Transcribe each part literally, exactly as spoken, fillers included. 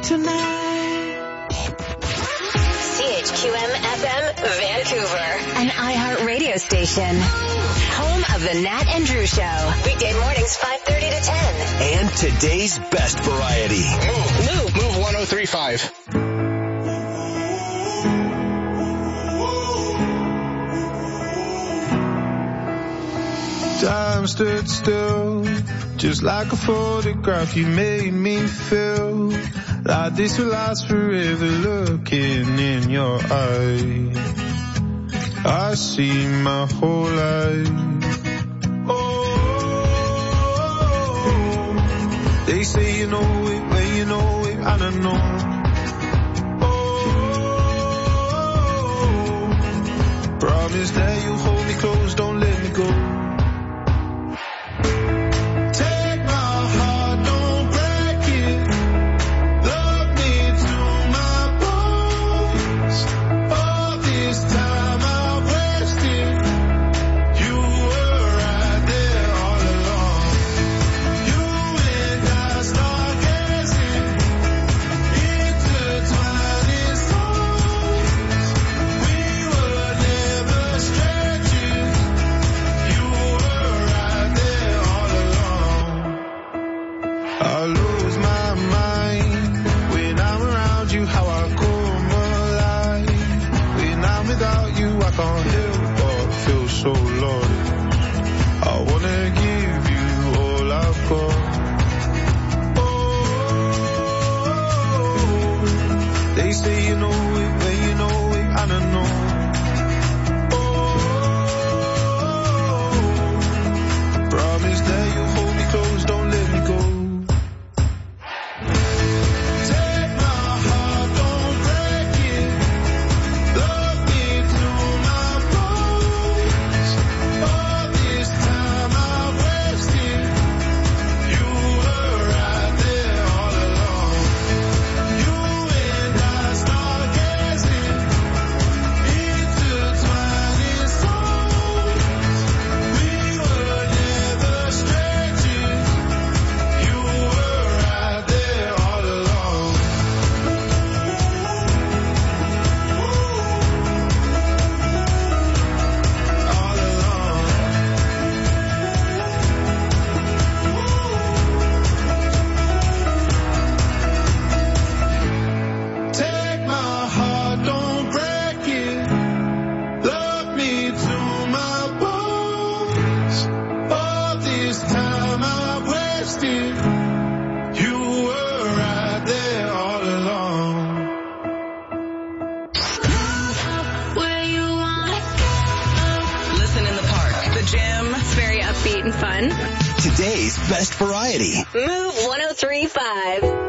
tonight. C H Q M F M Vancouver, an iHeart radio station. Home of the Nat and Drew Show. Weekday mornings five thirty to ten. And today's best variety. Move, move, move one oh three point five. Time stood still, just like a photograph. You made me feel like this will last forever. Looking in your eyes, I see my whole life. Oh, they say you know it when you know it, I don't know. Oh, promise that you'll hold me close, don't let me go. Today's best variety. Move one oh three point five.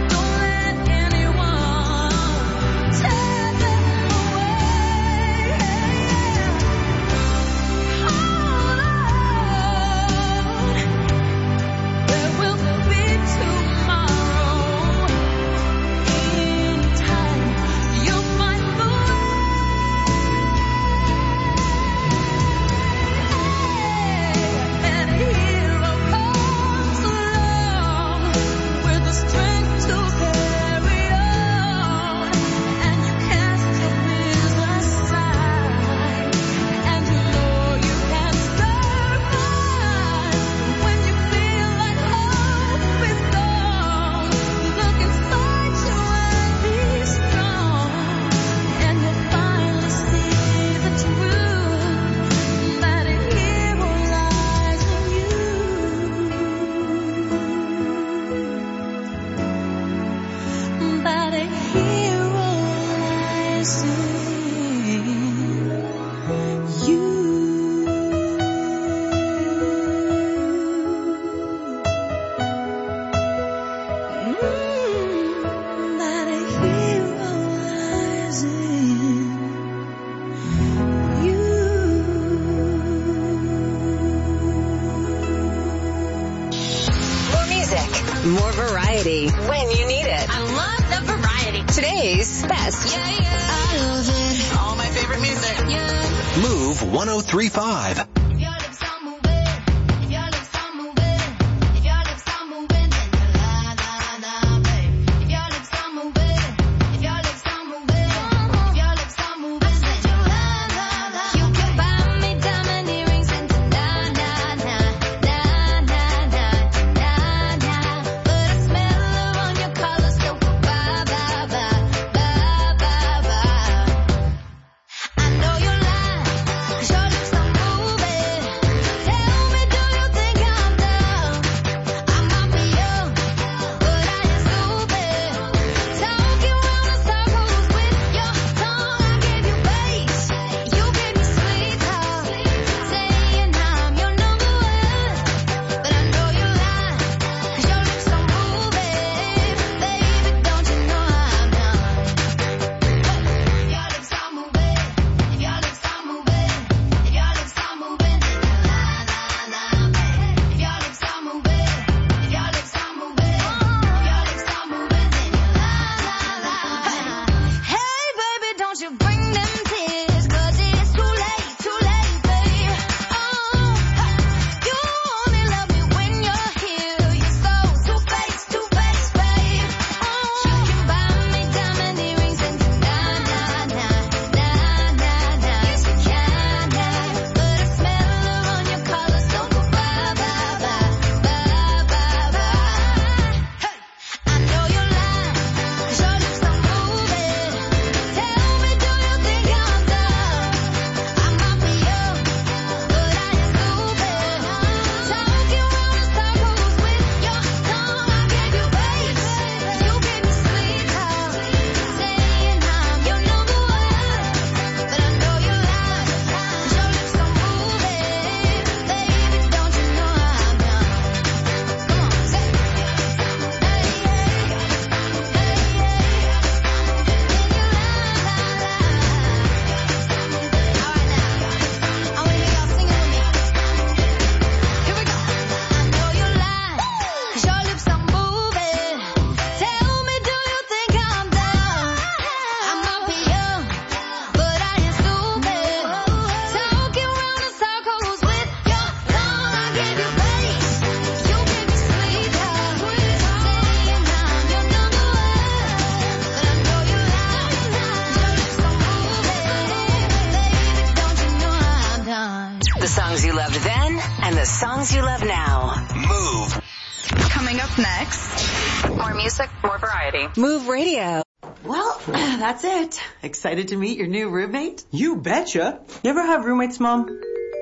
More variety when you need it. I love the variety. Today's best. Yeah, yeah. I love it. All my favorite music. Yeah. Move one oh three point five. Songs you love now. Move. Coming up next, more music, more variety. Move Radio. Well, that's it. Excited to meet your new roommate? You betcha. You ever have roommates, Mom?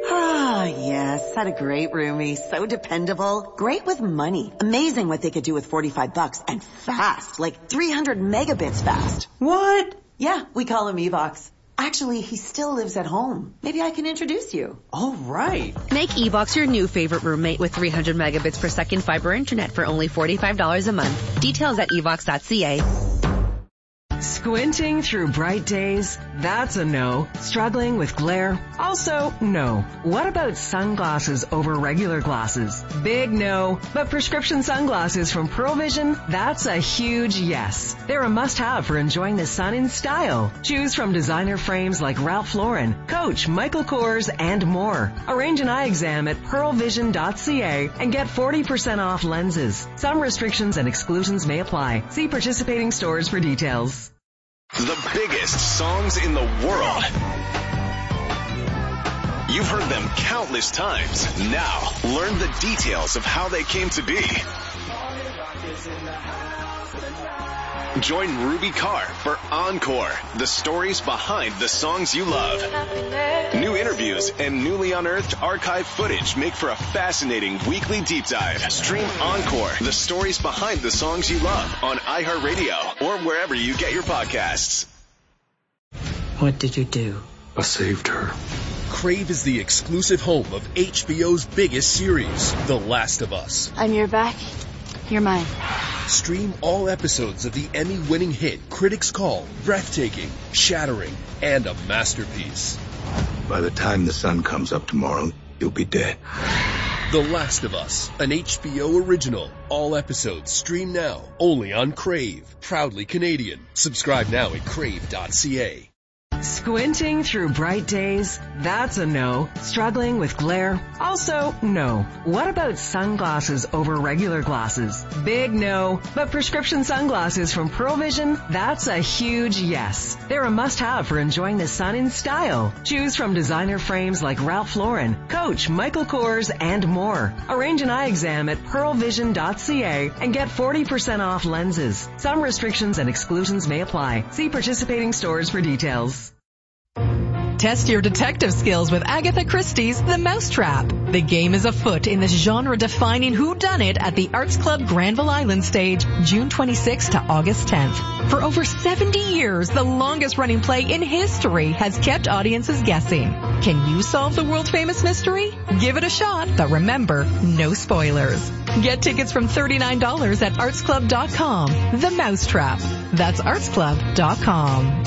Ah, yes. Had a great roomie. So dependable. Great with money. Amazing what they could do with forty-five bucks. And fast. Like three hundred megabits fast. What? Yeah, we call him Evox. Actually, he still lives at home. Maybe I can introduce you. All right. Make eBox your new favorite roommate with three hundred megabits per second fiber internet for only forty-five dollars a month. Details at e box dot c a. Squinting through bright days? That's a no. Struggling with glare? Also, no. What about sunglasses over regular glasses? Big no. But prescription sunglasses from Pearl Vision? That's a huge yes. They're a must-have for enjoying the sun in style. Choose from designer frames like Ralph Lauren, Coach, Michael Kors, and more. Arrange an eye exam at pearl vision dot c a and get forty percent off lenses. Some restrictions and exclusions may apply. See participating stores for details. The biggest songs in the world. You've heard them countless times. Now, learn the details of how they came to be. Join Ruby Carr for Encore, the stories behind the songs you love. New interviews and newly unearthed archive footage make for a fascinating weekly deep dive. Stream Encore, the stories behind the songs you love on iHeartRadio or wherever you get your podcasts. What did you do? I saved her. Crave is the exclusive home of H B O's biggest series, The Last of Us. I'm your back. You're mine. Stream all episodes of the Emmy-winning hit Critics Call breathtaking, shattering, and a masterpiece. By the time the sun comes up tomorrow, you'll be dead. The Last of Us, an H B O original. All episodes stream now, only on Crave. Proudly Canadian. Subscribe now at crave dot c a. Squinting through bright days? That's a no. Struggling with glare? Also, no. What about sunglasses over regular glasses? Big no. But prescription sunglasses from Pearl Vision? That's a huge yes. They're a must-have for enjoying the sun in style. Choose from designer frames like Ralph Lauren, Coach, Michael Kors, and more. Arrange an eye exam at pearl vision dot c a and get forty percent off lenses. Some restrictions and exclusions may apply. See participating stores for details. Test your detective skills with Agatha Christie's The Mousetrap. The game is afoot in this genre-defining whodunit at the Arts Club Granville Island stage, June twenty-sixth to August tenth. For over seventy years, the longest-running play in history has kept audiences guessing. Can you solve the world-famous mystery? Give it a shot, but remember, no spoilers. Get tickets from thirty-nine dollars at arts club dot com. The Mousetrap. That's arts club dot com.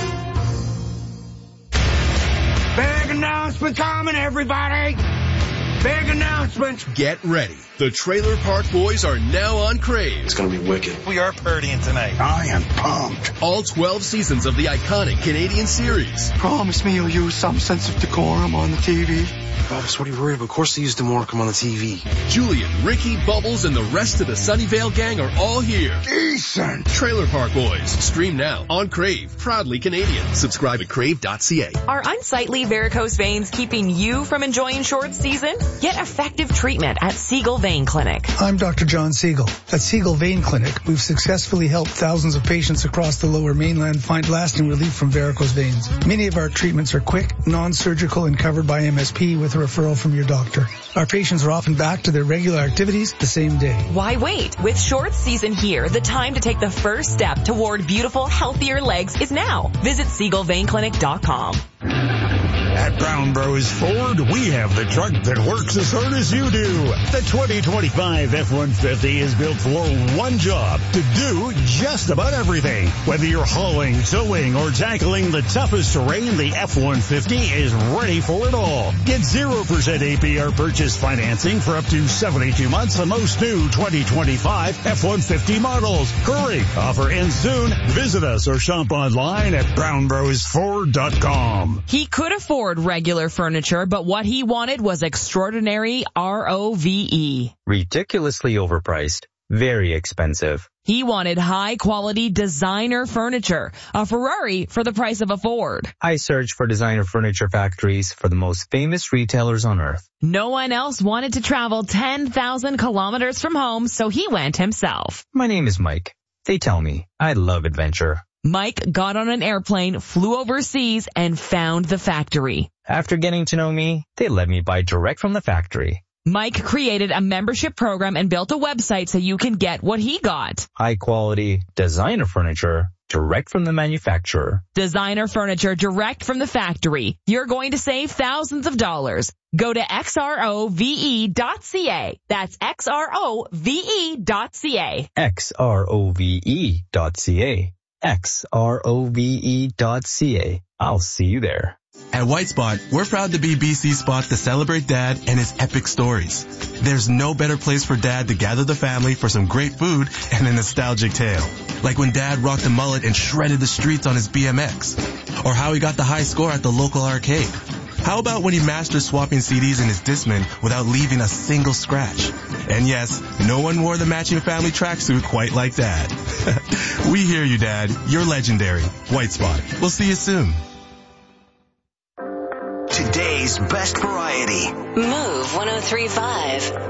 Big announcement coming, everybody! Big announcement! Get ready. The Trailer Park Boys are now on Crave. It's gonna be wicked. We are partying tonight. I am pumped. All twelve seasons of the iconic Canadian series. Promise me you'll use some sense of decorum on the T V. Travis, what are you worried about? Of course they used to more come on the T V. Julian, Ricky, Bubbles, and the rest of the Sunnyvale gang are all here. Decent. Trailer Park Boys. Stream now on Crave. Proudly Canadian. Subscribe at crave dot c a. Are unsightly varicose veins keeping you from enjoying short season? Get effective treatment at Siegel Vein Clinic. I'm Doctor John Siegel. At Siegel Vein Clinic, we've successfully helped thousands of patients across the lower mainland find lasting relief from varicose veins. Many of our treatments are quick, non-surgical, and covered by M S P with a referral from your doctor. Our patients are often back to their regular activities the same day. Why wait? With short season here, the time to take the first step toward beautiful, healthier legs is now. Visit siegel vein clinic dot com. At Brown Bros Ford, we have the truck that works as hard as you do. The twenty twenty-five F one fifty is built for one job, to do just about everything. Whether you're hauling, towing, or tackling the toughest terrain, the F one fifty is ready for it all. Get zero percent A P R purchase financing for up to seventy-two months on most new twenty twenty-five F one fifty models. Hurry! Offer ends soon. Visit us or shop online at brown bros ford dot com. He could afford regular furniture, but what he wanted was extraordinary R O V E. Ridiculously overpriced. Very expensive. He wanted high-quality designer furniture, a Ferrari for the price of a Ford. I searched for designer furniture factories for the most famous retailers on earth. No one else wanted to travel ten thousand kilometers from home, so he went himself. My name is Mike. They tell me I love adventure. Mike got on an airplane, flew overseas, and found the factory. After getting to know me, they let me buy direct from the factory. Mike created a membership program and built a website so you can get what he got. High quality designer furniture direct from the manufacturer. Designer furniture direct from the factory. You're going to save thousands of dollars. Go to X R O V E dot C A. That's X R O V E dot C A. X R O V E dot C A. X R O V E dot C A. I'll see you there. At White Spot, we're proud to be B C's spot to celebrate Dad and his epic stories. There's no better place for Dad to gather the family for some great food and a nostalgic tale. Like when Dad rocked a mullet and shredded the streets on his B M X. Or how he got the high score at the local arcade. How about when he mastered swapping C Ds in his Discman without leaving a single scratch? And yes, no one wore the matching family tracksuit quite like Dad. We hear you, Dad. You're legendary. White Spot. We'll see you soon. Today's best variety. Move one oh three point five.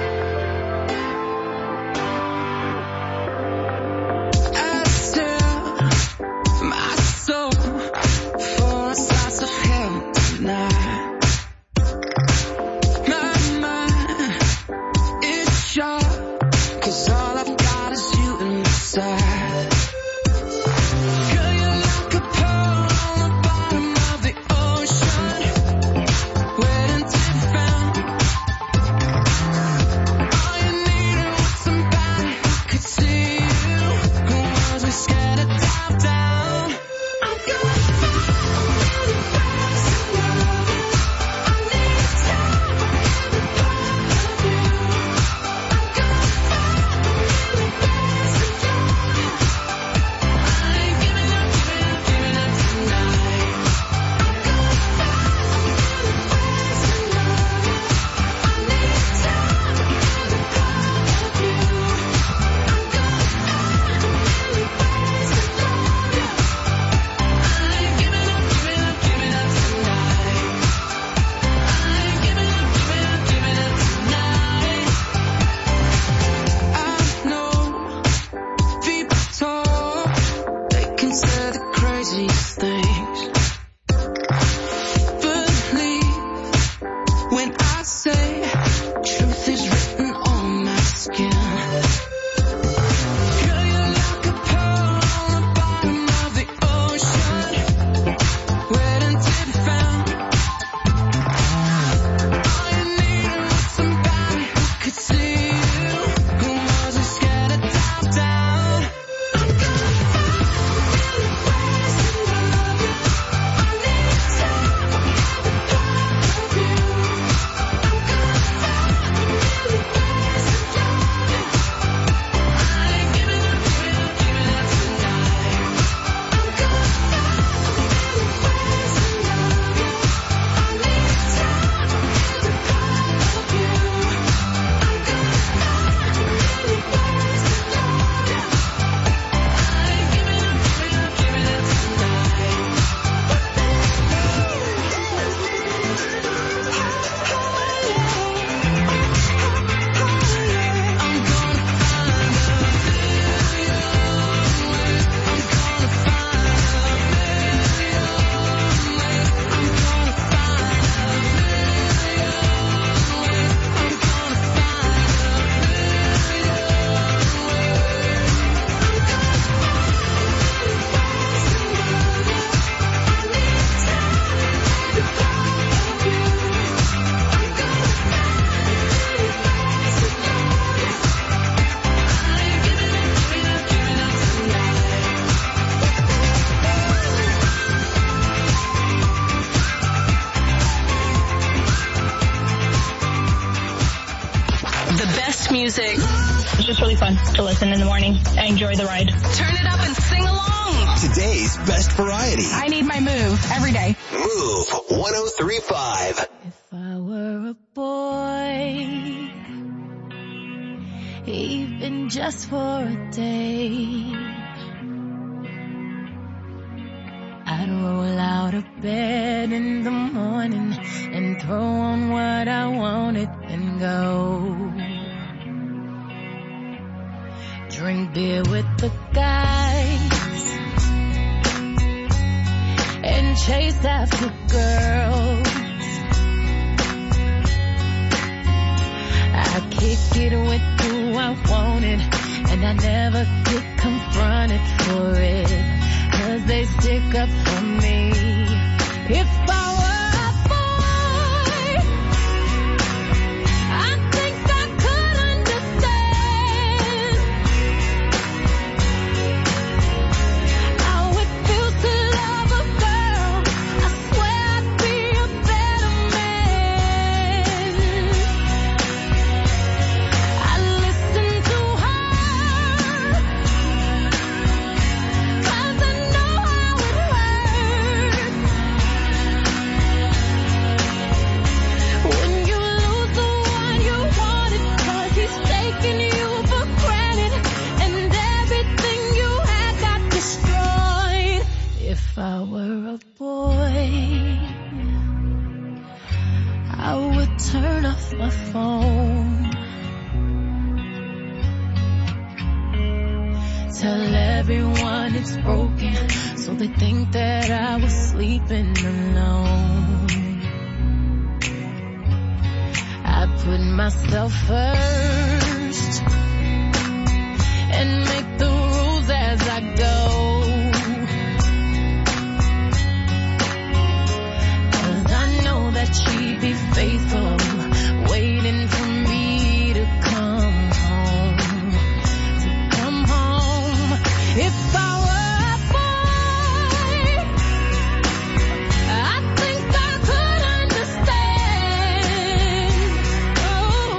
Music. It's just really fun to listen in the morning. I enjoy the ride. Turn it up and sing along. Today's best variety. I need my move every day. Move one oh three point five. If I were a boy, even just for a day, I'd roll out of bed in the morning and throw on what I wanted and go. Drink beer with the guys and chase after girls. I kick it with who I wanted, and I never get confronted. fronted for it, 'cause they stick up for me. If I were a boy, I think I could understand how it feels to love a girl. I swear I'd be a better man. I listen to her, 'cause I know how it hurts when you lose the one you wanted, 'cause he's taking you for granted and everything you had got destroyed. If I were a boy, I would turn off my phone, tell everyone it's broken, so they think that I was sleeping alone. I put myself first and make the rules as I go, 'cause I know that she'd be faithful, waiting for me to come home, to come home. If I were a boy, I think I could understand oh,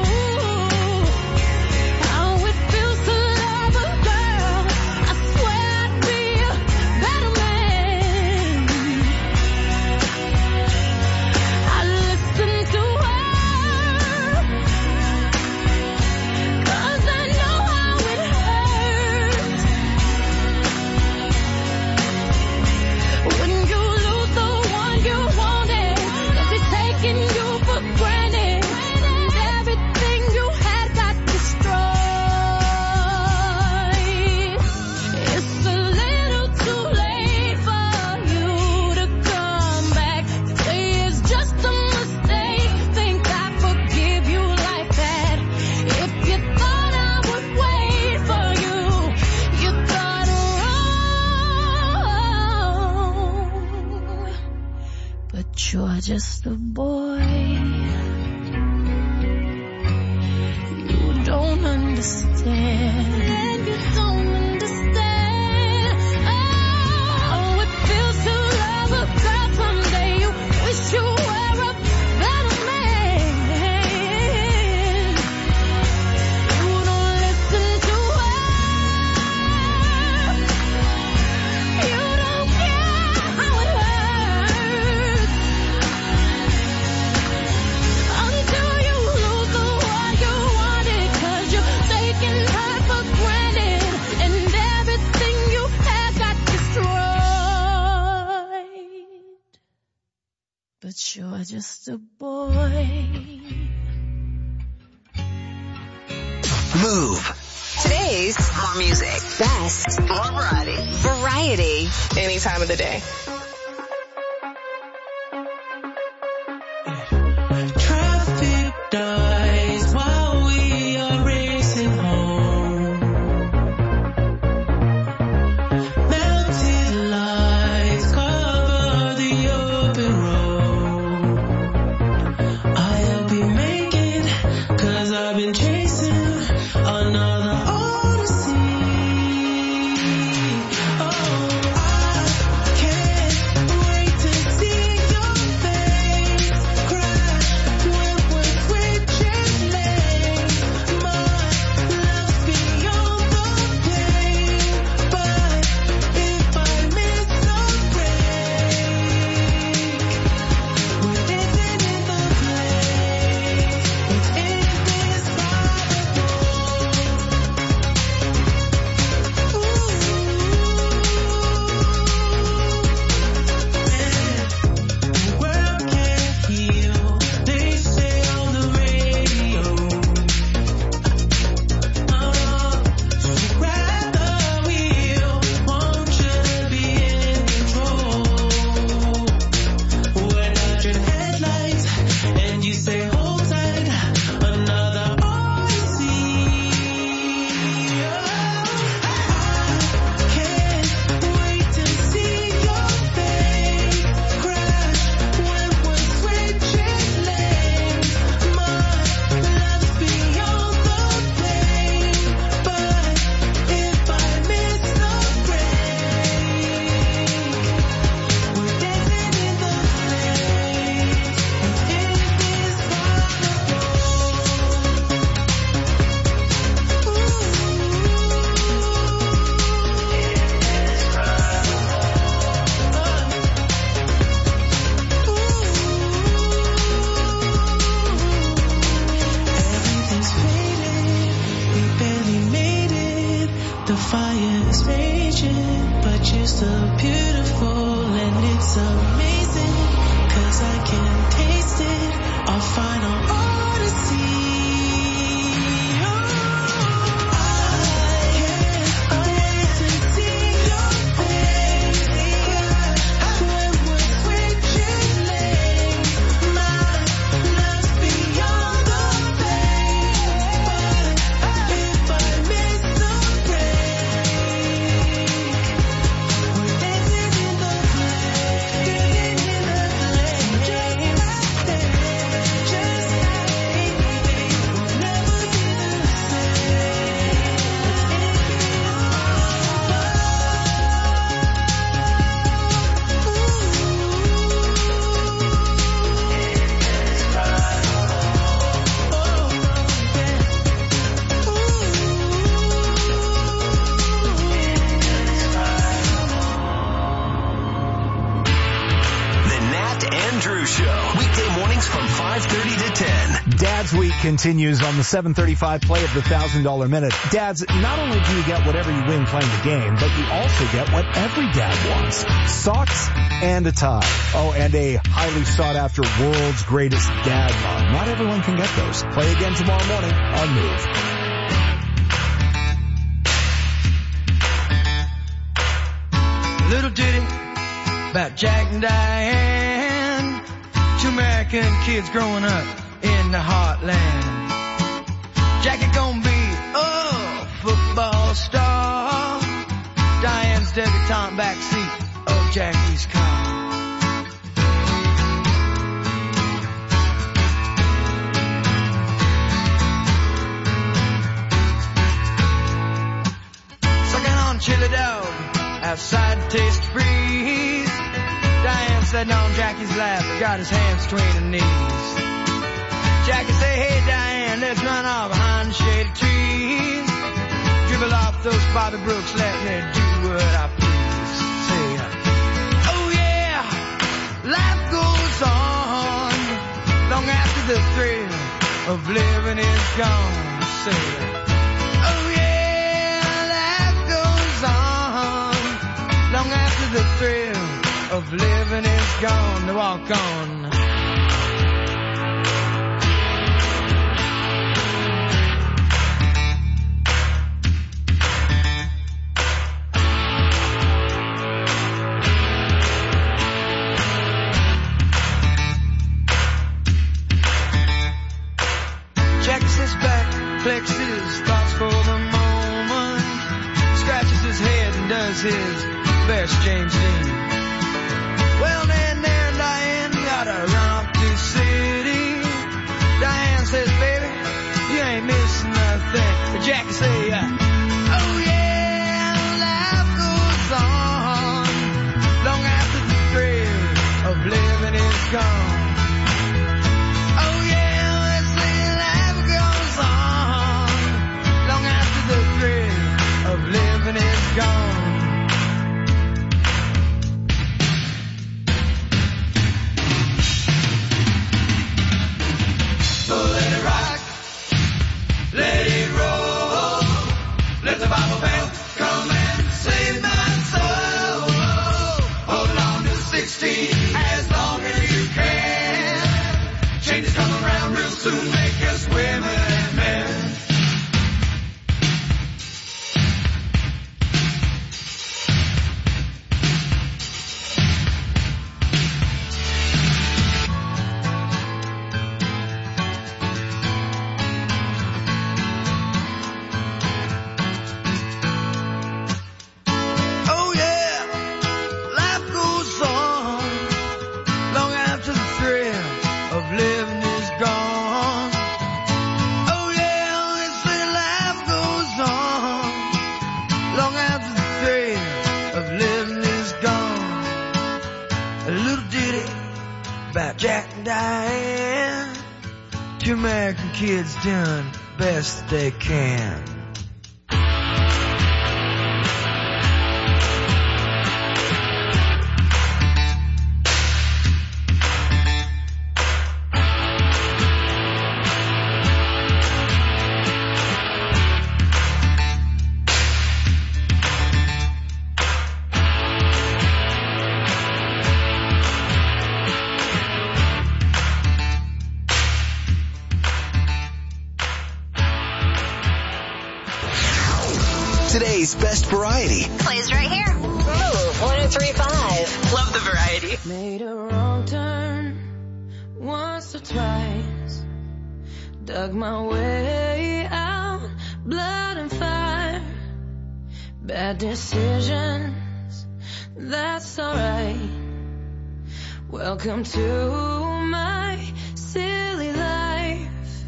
how it feels to love a girl. I swear I'd be a better man. I listen to her, 'cause I know how it hurts when you lose the one you wanted, 'cause it's taking you for granted and everything you had got destroyed. It's a little too late for you to come back, say it's just a mistake, think I forgive you like that. If you thought I would wait for you, you thought wrong. But you're just a boy, you don't understand. You don't understand how it feels to love a girl. Someday you wish you were a better man. You don't listen to her, you don't care how it hurts until you lose the one you wanted, 'cause you're taking her for granted and everything you had got destroyed. But you're just a boy. Move. Today's more music. Best. More variety. Variety. Any time of the day. Traffic dies while we are racing home. Melted lights cover the open road. I'll be making, 'cause I've been chasing another odyssey. Oh, I can't so beautiful and it's amazing, 'cause I can taste it, our final odyssey. Dad's Week continues on the seven thirty-five play of the one thousand dollar Minute. Dads, not only do you get whatever you win playing the game, but you also get what every dad wants. Socks and a tie. Oh, and a highly sought after world's greatest dad mug. Not everyone can get those. Play again tomorrow morning on Move. Little ditty about Jack and Diane, two American kids growing up in the heartland. Jackie gonna be a football star, Diane's debutante backseat of Jackie's car. Sucking on chili dog outside the Taste Freeze, Diane sitting on Jackie's lap, got his hands between her knees. Jackie say, hey Diane, let's run off behind the shady trees, dribble off those Bobby Brooks, let me do what I please. Say, oh yeah, life goes on long after the thrill of living is gone. Say, oh yeah, life goes on long after the thrill of living is gone. To walk on. Flexes thoughts for the moment, scratches his head and does his best James Dean. Well, then there and Diane gotta run off to city. Diane says, baby, you ain't missing nothing. But Jackie say, uh, oh yeah, life goes on long after the thrill of living is gone. Of living is gone. So let it rock, let it roll, let the Bible bell come and save my soul. Hold on to sixteen as long as you can. Changes come around real soon, make us women and men. Jack and Diane, two American kids doing best they can. Today's best variety. Plays right here. Move one oh three point five. Love the variety. Made a wrong turn once or twice. Dug my way out, blood and fire. Bad decisions, that's alright. Welcome to my silly life.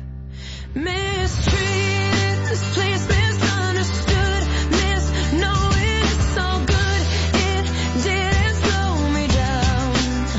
Mistreated, this place misunderstood. Miss knowing it's all good. It didn't slow me down.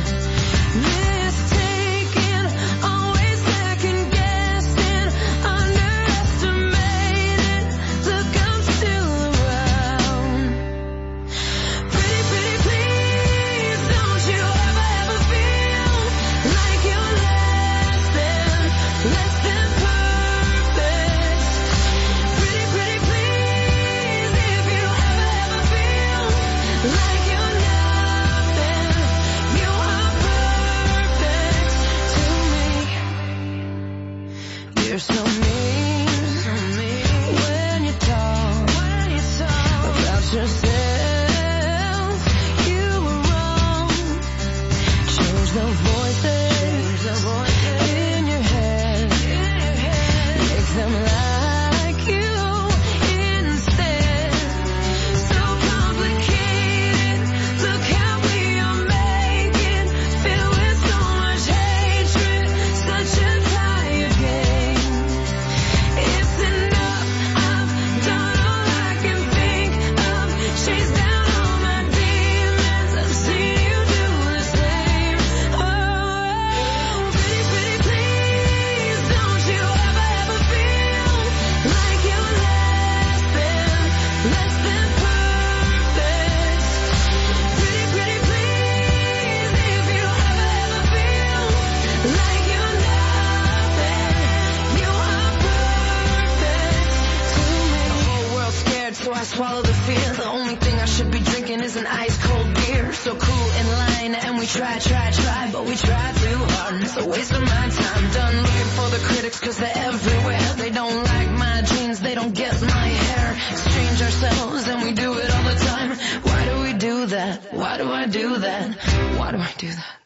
Mistaken, always second guessing, underestimated. Look, I'm still around. Pretty, pretty, please, don't you ever, ever feel like you're less than, less than perfect. Pretty, pretty, please, if you ever, ever feel like you're nothing, you are perfect to me. You're so mean, when you talk, when you talk about yourself. You were wrong. Change the voices in your head. Make them like you instead. So complicated. Look how we are making. Filled with so much hatred. Such a tired game. It's enough. I've done all I can think of. Chase down all my demons. I've seen you do the same. Oh, pretty, pretty, please, don't you ever, ever feel like you're less than, less than perfect. Pretty, pretty, please, if you ever, ever feel like you're nothing, you are perfect to me. The whole world's scared, so I swallow the fear. The only thing I should be drinking is an ice cold beer. So cool in line, and we try, try, try, but we try too hard. It's a waste of my time. Done looking for the critics, cause they're everywhere. They don't like my jeans, they don't get my hair. Exchange ourselves, and we do it all the time. Why do we do that? Why do I do that? Why do I do that?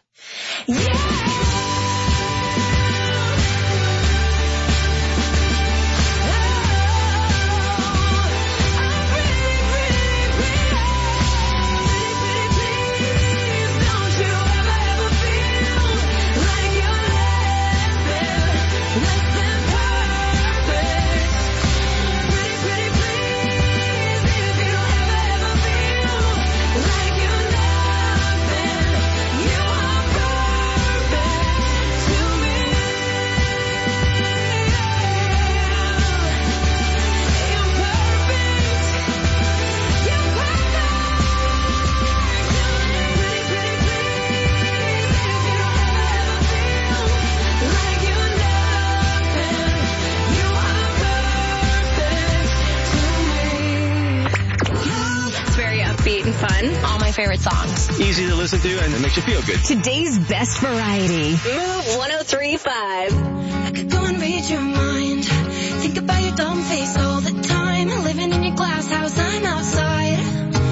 It's very upbeat and fun. All my favorite songs. Easy to listen to and it makes you feel good. Today's best variety. Move one oh three point five. I could go and read your mind. Think about your dumb face all the time. Living in your glass house, I'm outside.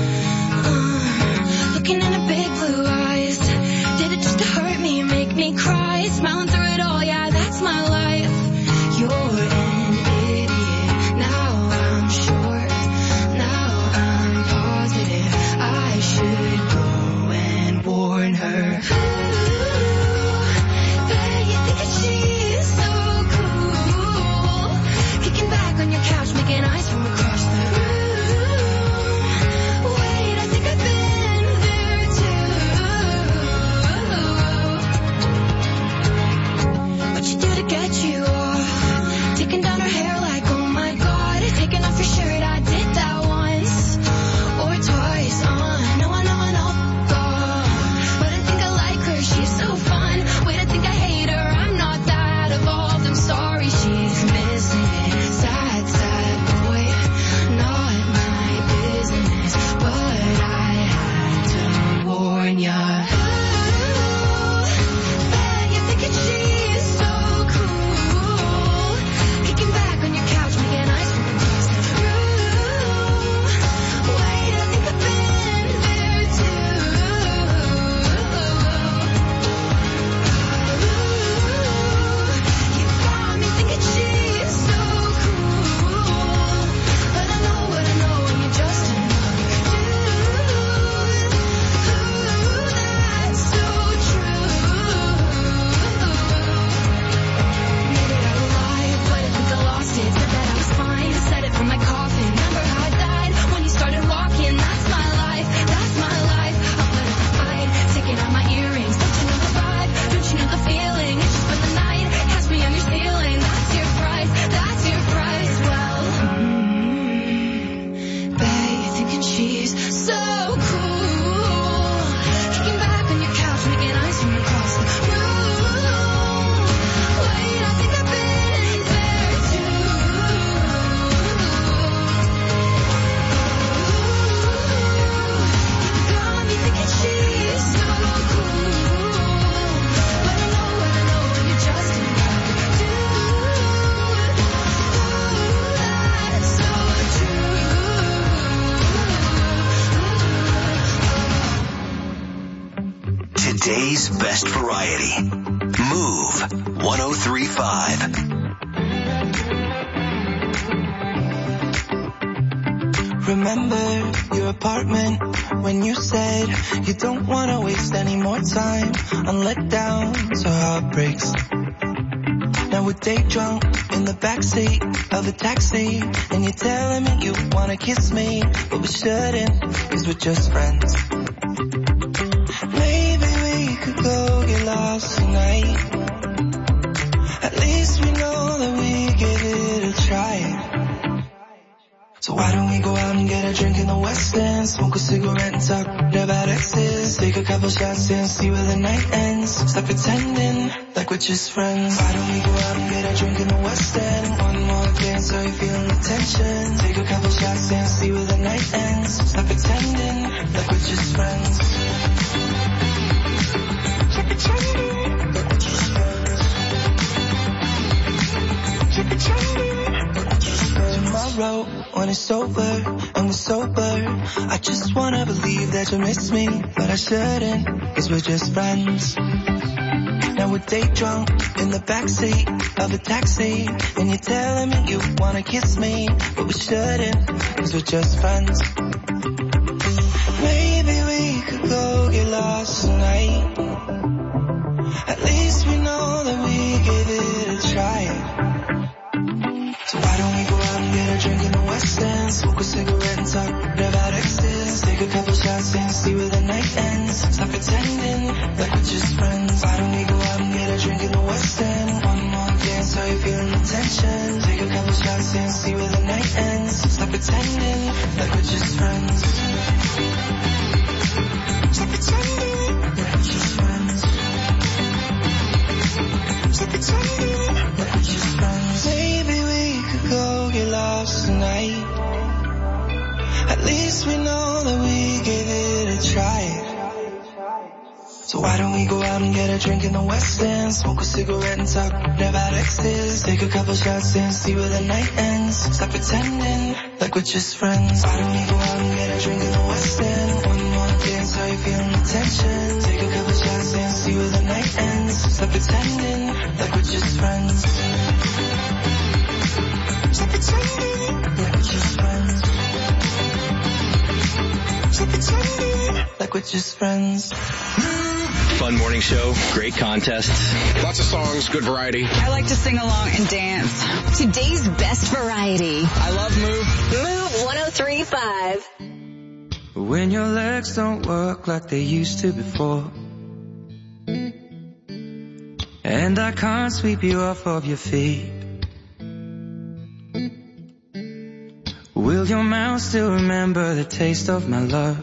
Uh, looking into big blue eyes. Did it just to hurt me, make me cry? Smiling through it all, yeah, that's my life. You're an idiot. Now I'm sure. Now I'm positive. I should go and warn her. Ooh, bet you think that she's so cool. Kicking back on your couch, making eyes from across the room. Wait, I think I've been there too. Today's best variety. Move one oh three point five. Remember your apartment when you said you don't want to waste any more time on letdowns or heartbreaks. Now we're day drunk in the backseat of a taxi, and you're telling me you want to kiss me, but we shouldn't, cause we're just friends. Maybe we could go get lost tonight. At least we know that we give it a try. So why don't we go out and get a drink in the West End, smoke a cigarette and talk about exes, take a couple shots and see where the night ends. Stop pretending like we're just friends. Why don't we go out and get a drink in the West End, one more dance so you're feeling the tension, take a couple shots and see where the night ends. Stop pretending like we're just friends. Stop pretending like we're just friends. Stop pretending like we're just friends. Tomorrow when it's over and we're sober, I just wanna believe that you miss me, but I shouldn't, cause we're just friends. Now we're day drunk in the backseat of a taxi, and you're telling me you wanna kiss me, but we shouldn't, cause we're just friends. Maybe we could go get lost tonight. At least we know that we give it a try. So why don't we go out and get a drink in the West End, smoke a cigarette and talk about exes, take a couple shots and see where the night ends. Stop pretending like we're just friends. Why don't we go out and get a drink in the West End, one more dance so you're feeling the tension, take a couple shots and see where the night ends. Stop pretending like we're just friends. Stop pretending like we're just friends. Stop pretending like we're just friends. Maybe we could go get lost tonight. At least we know that we gave it a try. So why don't we go out and get a drink in the West End, smoke a cigarette and talk about exes, take a couple shots and see where the night ends. Stop pretending like we're just friends. Why don't we go out and get a drink in the West End, one more dance so you're feeling the tension, take a couple shots and see where the night ends. Stop pretending like we're just friends. Stop pretending like we're just friends. Stop pretending like we're just friends. Fun morning show, great contests, lots of songs, good variety. I like to sing along and dance. Today's best variety. I love Move. Move one oh three point five. When your legs don't work like they used to before, and I can't sweep you off of your feet, will your mouth still remember the taste of my love?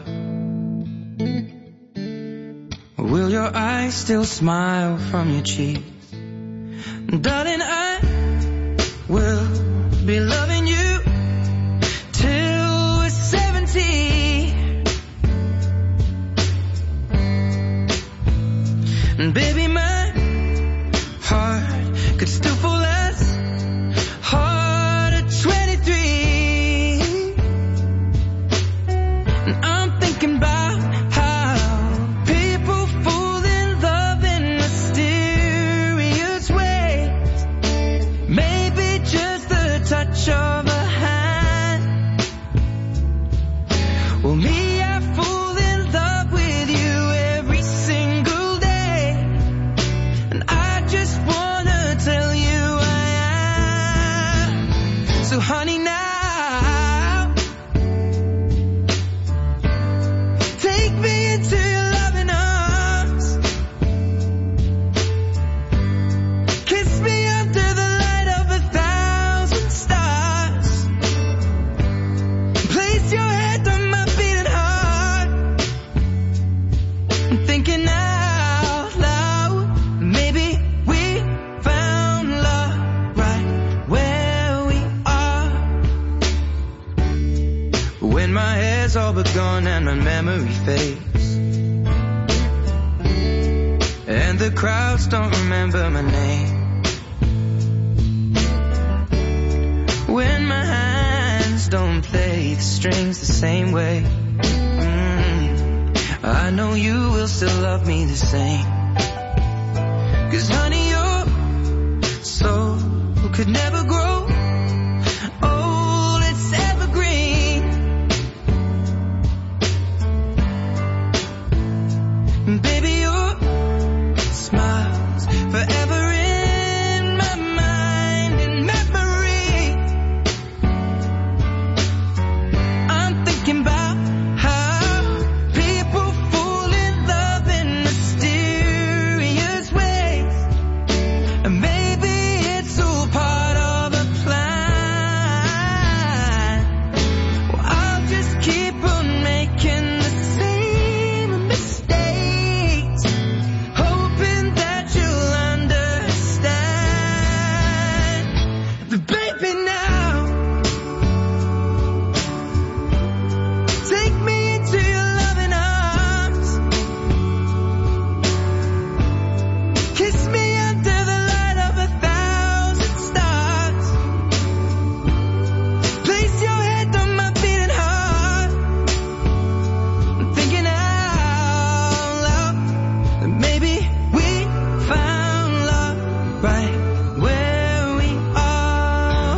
Will your eyes still smile from your cheeks? Darling, I will be loving you till we're seventy. And baby, my heart could still fall as hard at twenty-three. And I'm thinking about touch of a hand. Well, me, I fall in love with you every single day, and I just wanna tell you I am. So honey, now take me into your loving arms, kiss me under the light of a thousand stars, place your head on my beating heart. I'm thinking out loud, maybe we found love right where we are. When my hair's all but gone and my memory fades, and the crowds don't remember my name, when my hands don't play the strings the same way, mm, I know you will still love me the same. Cause honey, your soul could never grow old, it's evergreen. Baby, your smile's forever in my mind and memory. I'm thinking about how people fall in love in mysterious ways. And maybe it's all part of a plan. Well, I'll just keep on making the same mistakes, hoping that you'll understand. But baby, now take me into your loving arms. Kiss me under the light of a thousand stars. Place your head on my beating heart. I'm thinking out loud that maybe we found love right where we are.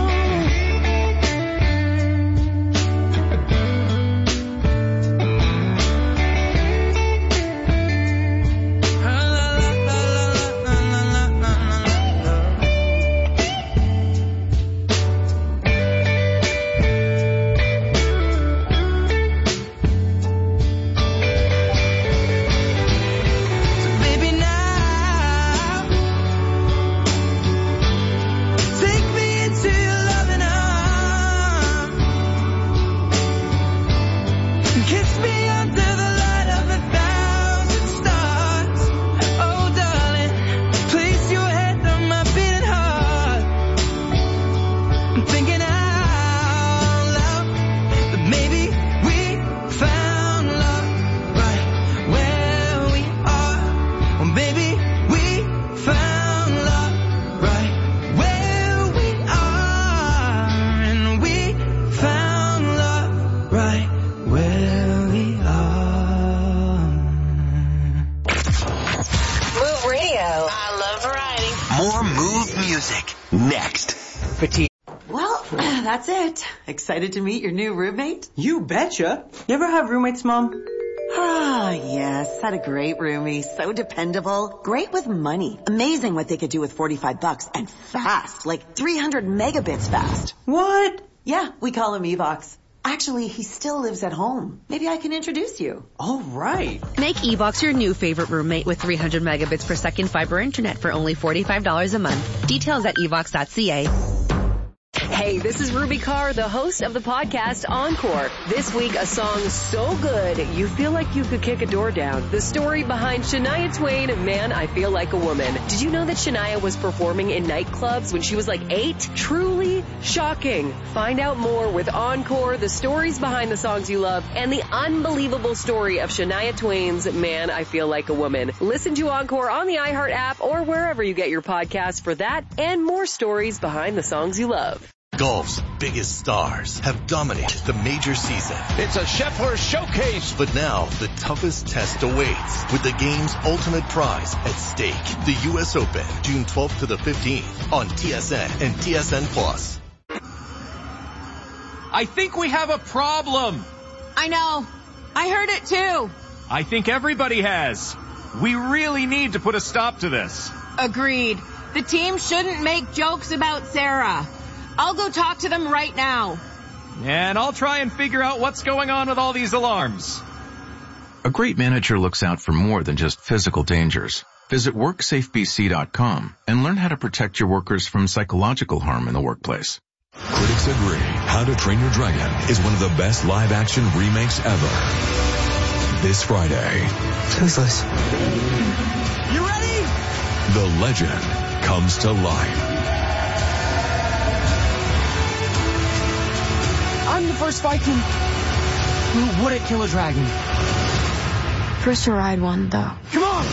So baby, now take me into your loving arms. Kiss me under the light of a thousand stars. Oh, darling, place your head on my beating heart. I'm thinking out loud that maybe we found love right where we are. Or maybe we found love right where we are. And we found love right where we are. Move Radio. I love variety. More Move music next. Well, that's it. Excited to meet your new roommate? You betcha. You ever have roommates, Mom? Ah, yes. Had a great roomie. So dependable. Great with money. Amazing what they could do with forty-five bucks. And fast. Like three hundred megabits fast. What? Yeah, we call him Evox. Actually, he still lives at home. Maybe I can introduce you. All right. Make Evox your new favorite roommate with three hundred megabits per second fiber internet for only forty-five dollars a month. Details at evox dot c a. Hey, this is Ruby Carr, the host of the podcast Encore. This week, a song so good, you feel like you could kick a door down. The story behind Shania Twain, Man, I Feel Like a Woman. Did you know that Shania was performing in nightclubs when she was like eight? Truly shocking. Find out more with Encore, the stories behind the songs you love, and the unbelievable story of Shania Twain's Man, I Feel Like a Woman. Listen to Encore on the iHeart app or wherever you get your podcasts for that and more stories behind the songs you love. Golf's biggest stars have dominated the major season. It's a Scheffler showcase. But now the toughest test awaits with the game's ultimate prize at stake. The U S Open, June twelfth to the fifteenth on T S N and T S N Plus. I think we have a problem. I know. I heard it too. I think everybody has. We really need to put a stop to this. Agreed. The team shouldn't make jokes about Sarah. I'll go talk to them right now. And I'll try and figure out what's going on with all these alarms. A great manager looks out for more than just physical dangers. Visit work safe b c dot com and learn how to protect your workers from psychological harm in the workplace. Critics agree How to Train Your Dragon is one of the best live-action remakes ever. This Friday. Toothless. You ready? The legend comes to life. I'm the first Viking who wouldn't kill a dragon. First to ride one, though. Come on!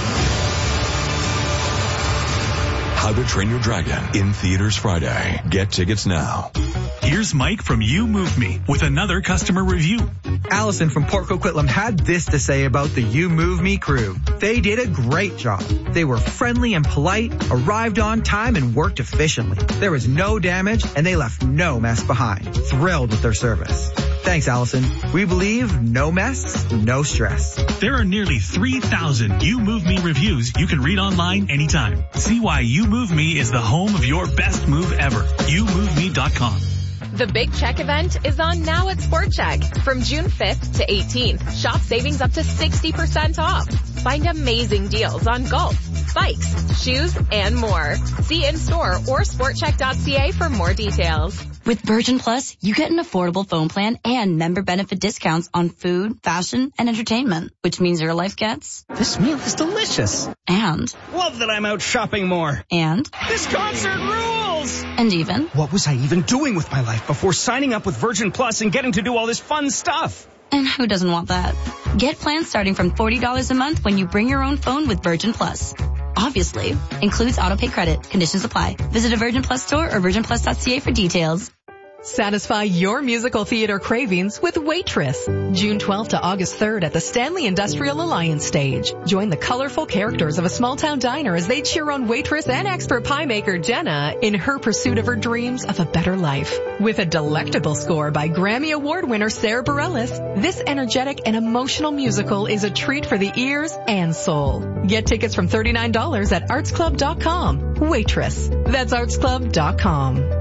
How to Train Your Dragon in theaters Friday. Get tickets now. Here's Mike from You Move Me with another customer review. Allison from Port Coquitlam had this to say about the You Move Me crew. They did a great job. They were friendly and polite, arrived on time, and worked efficiently. There was no damage, and they left no mess behind. Thrilled with their service. Thanks, Allison. We believe no mess, no stress. There are nearly three thousand You Move Me reviews you can read online anytime. See why You Move Me is the home of your best move ever. you move me dot com. The Big Check event is on now at Sport Check. From June fifth to eighteenth, shop savings up to sixty percent off. Find amazing deals on golf, bikes, shoes, and more. See in-store or sport check dot c a for more details. With Virgin Plus, you get an affordable phone plan and member benefit discounts on food, fashion, and entertainment, which means your life gets... This meal is delicious. And... Love that I'm out shopping more. And... This concert rules! And even... What was I even doing with my life before signing up with Virgin Plus and getting to do all this fun stuff? And who doesn't want that? Get plans starting from forty dollars a month when you bring your own phone with Virgin Plus. Obviously, includes auto-pay credit. Conditions apply. Visit a Virgin Plus store or virgin plus dot c a for details. Satisfy your musical theater cravings with Waitress. June twelfth to August third at the Stanley Industrial Alliance stage. Join the colorful characters of a small-town diner as they cheer on waitress and expert pie maker Jenna in her pursuit of her dreams of a better life. With a delectable score by Grammy Award winner Sarah Bareilles, this energetic and emotional musical is a treat for the ears and soul. Get tickets from thirty-nine dollars at arts club dot com. Waitress. That's arts club dot com.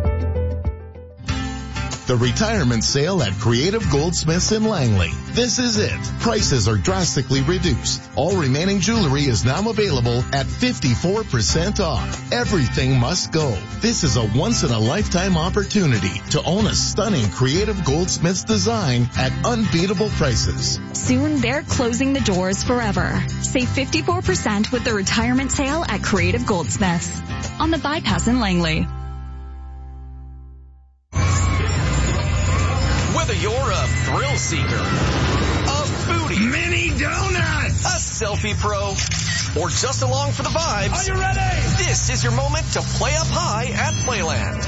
The retirement sale at Creative Goldsmiths in Langley. This is it. Prices are drastically reduced. All remaining jewelry is now available at fifty-four percent off. Everything must go. This is a once-in-a-lifetime opportunity to own a stunning Creative Goldsmiths design at unbeatable prices. Soon they're closing the doors forever. Save fifty-four percent with the retirement sale at Creative Goldsmiths on the Bypass in Langley. Whether you're a thrill seeker, a foodie, mini donuts, a selfie pro, or just along for the vibes, are you ready? This is your moment to play up high at Playland.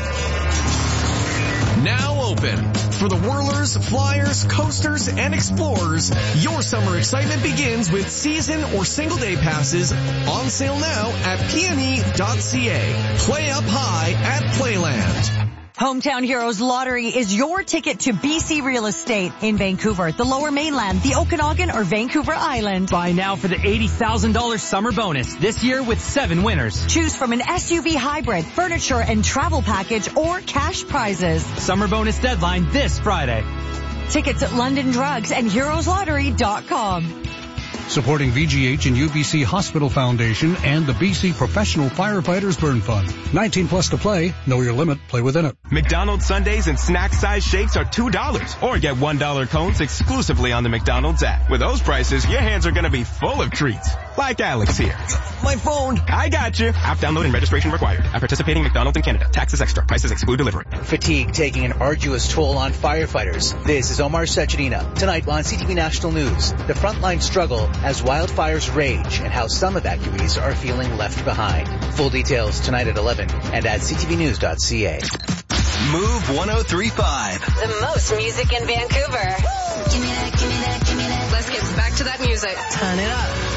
Now open. For the whirlers, flyers, coasters, and explorers, your summer excitement begins with season or single day passes on sale now at p n e dot c a. Play up high at Playland. Hometown Heroes Lottery is your ticket to B C Real Estate in Vancouver, the Lower Mainland, the Okanagan, or Vancouver Island. Buy now for the eighty thousand dollars summer bonus, this year with seven winners. Choose from an S U V hybrid, furniture and travel package, or cash prizes. Summer bonus deadline this Friday. Tickets at London Drugs and heroes lottery dot com. Supporting V G H and U B C Hospital Foundation and the B C Professional Firefighters Burn Fund. nineteen plus to play. Know your limit. Play within it. McDonald's Sundays and snack-size shakes are two dollars. Or get one dollar cones exclusively on the McDonald's app. With those prices, your hands are going to be full of treats. Like Alex here. My phone. I got you. App download and registration required. At participating McDonald's in Canada. Taxes extra. Prices exclude delivery. Fatigue taking an arduous toll on firefighters. This is Omar Sechenina. Tonight on C T V National News. The frontline struggle as wildfires rage and how some evacuees are feeling left behind. Full details tonight at eleven and at c t v news dot c a. Move one oh three point five. The most music in Vancouver. Give me that, give me that, give me that. Let's get back to that music. Turn it up.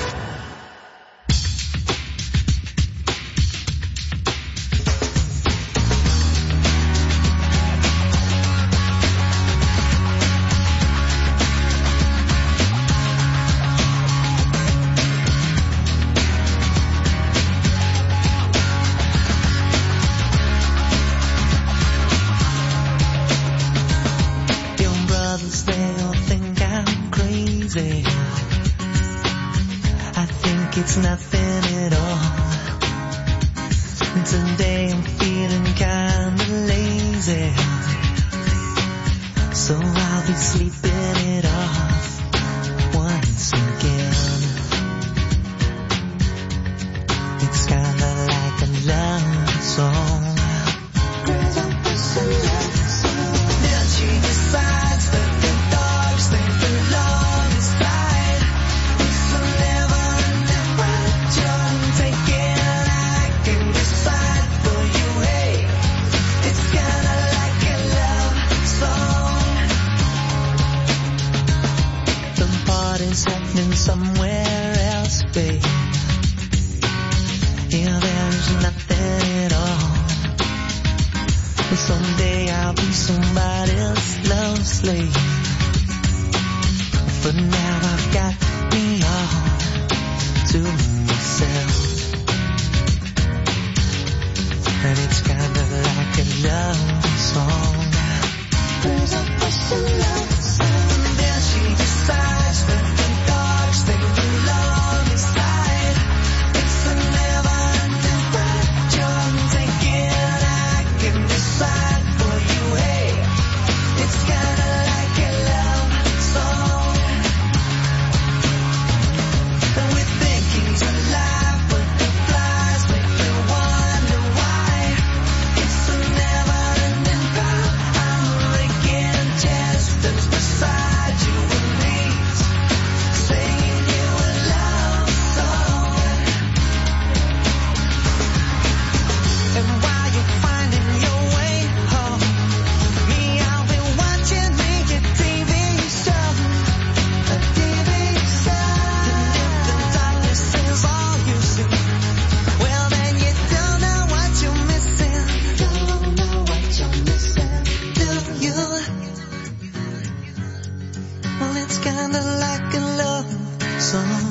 It's nothing at all. Today I'm feeling kinda lazy, so I'll be sleeping it off once again. It's kinda like a love song. Then she decides that the dogs think the love is right. So never I can decide for you, hey. It's kinda like a love babe. Yeah, there's nothing at all. But someday I'll be somebody else's love slave. For now I've got me all to myself. And it's kind of like a love song. There's a person love song. And then she decides when the dogs think the love is right. It's a never-ending fight. You're thinking I can decide for you. Hey, it's kind of like a love song. And we think he's alive, but the flies make me wonder why. It's a never-ending fight. I'm making gestures beside you and me, singing you a love song. And while you're finding your way home, me, I'll be watching me a T V show, a T V show. And if the darkness is all you see, well then you don't know what you're missing. Don't know what you're missing, do you? Well, it's kinda like a love song.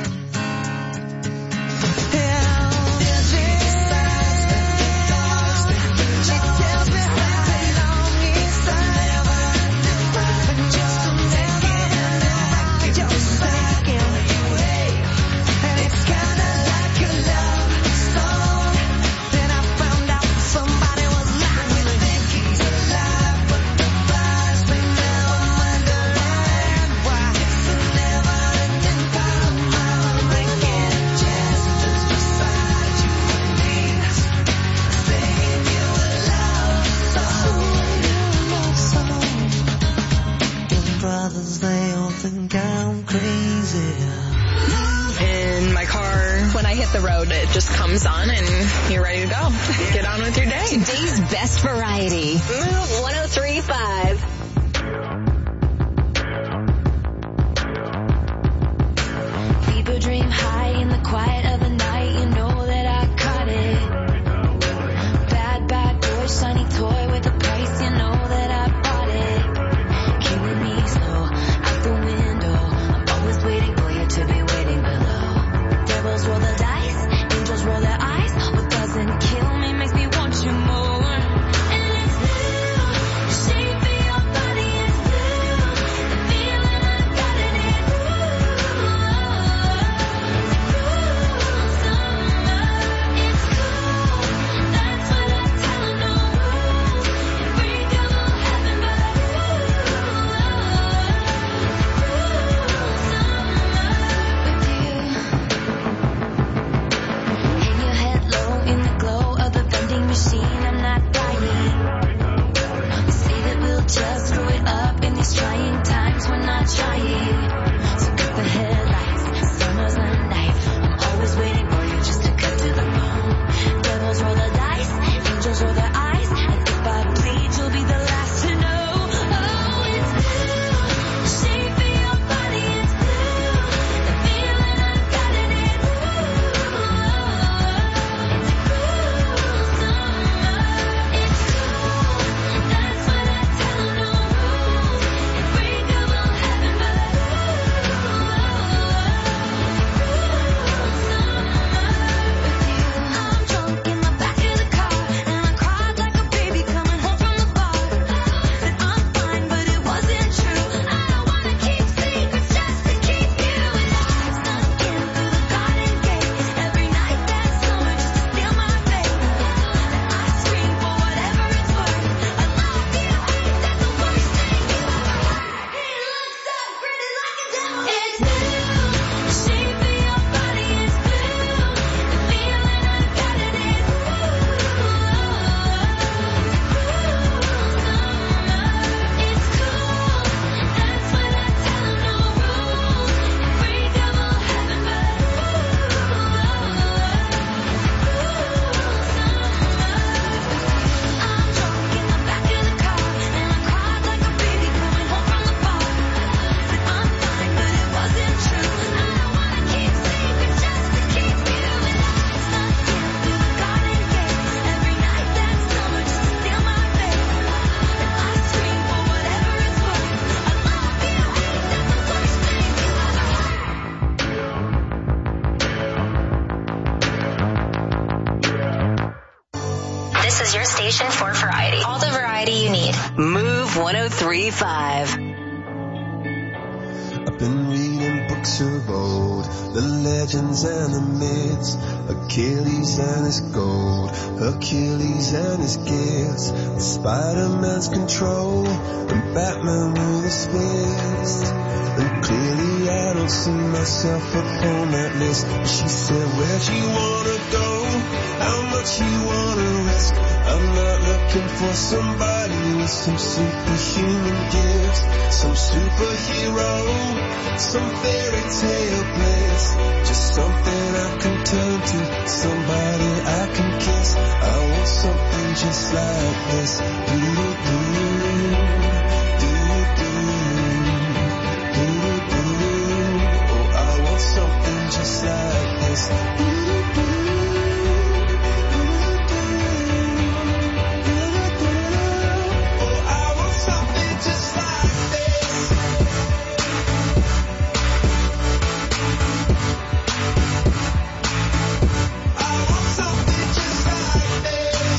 Brothers, they all think I'm crazy. In my car, when I hit the road, it just comes on and you're ready to go. Get on with your day. Today's best variety. Move one oh three point five. People dream high in the quiet of the night. You know that I caught it. Bad, bad boy, shiny toy with a price. You know that I bought it. Killing me slow out the window. I'm always waiting for you to be waiting below. Devils roll the dice, angels roll their eyes. What doesn't kill me makes me want you more. And it's new, shape of your body. This is your station for variety. All the variety you need. Move one oh three point five. I've been reading books of old, the legends and the myths, Achilles and his gold, Hercules and his gifts, Spider-Man's control, and Batman with his fist. And clearly I don't see myself upon that list. She said, where'd you wanna go? How much you wanna risk? I'm not looking for somebody with some superhuman gifts, some superhero, some fairy tale bliss, just something I can turn to, somebody I can kiss. I want something just like this. Do-do-do. Just like this. Oh, I want something just like this. I want something just like this.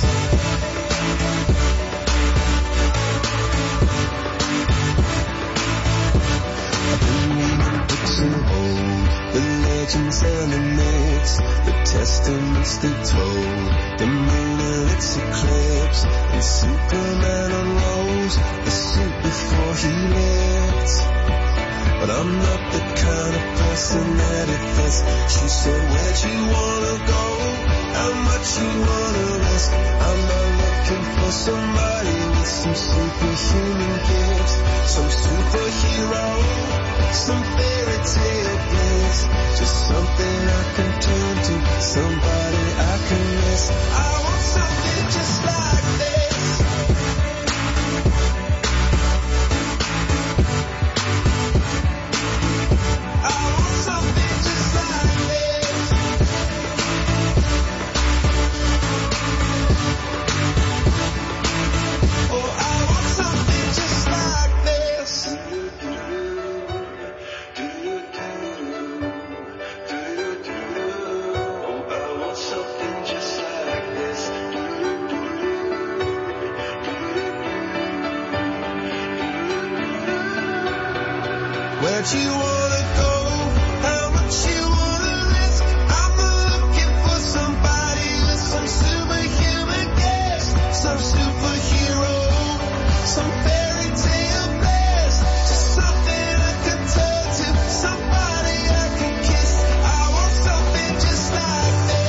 I've been reading books and old, the legends and the myths, the testaments they told, the moon and its eclipse, and Superman unrolls the suit before he lived. But I'm not the kind of person that it fits. She said, where'd you wanna go? How much you wanna risk? I'm not looking for somebody with some superhuman gifts, some superhero, some fairy tale bliss, just something I can turn to, somebody I can miss. I want something just like this. I want something just like this. Oh, I want something just like this. Where'd you want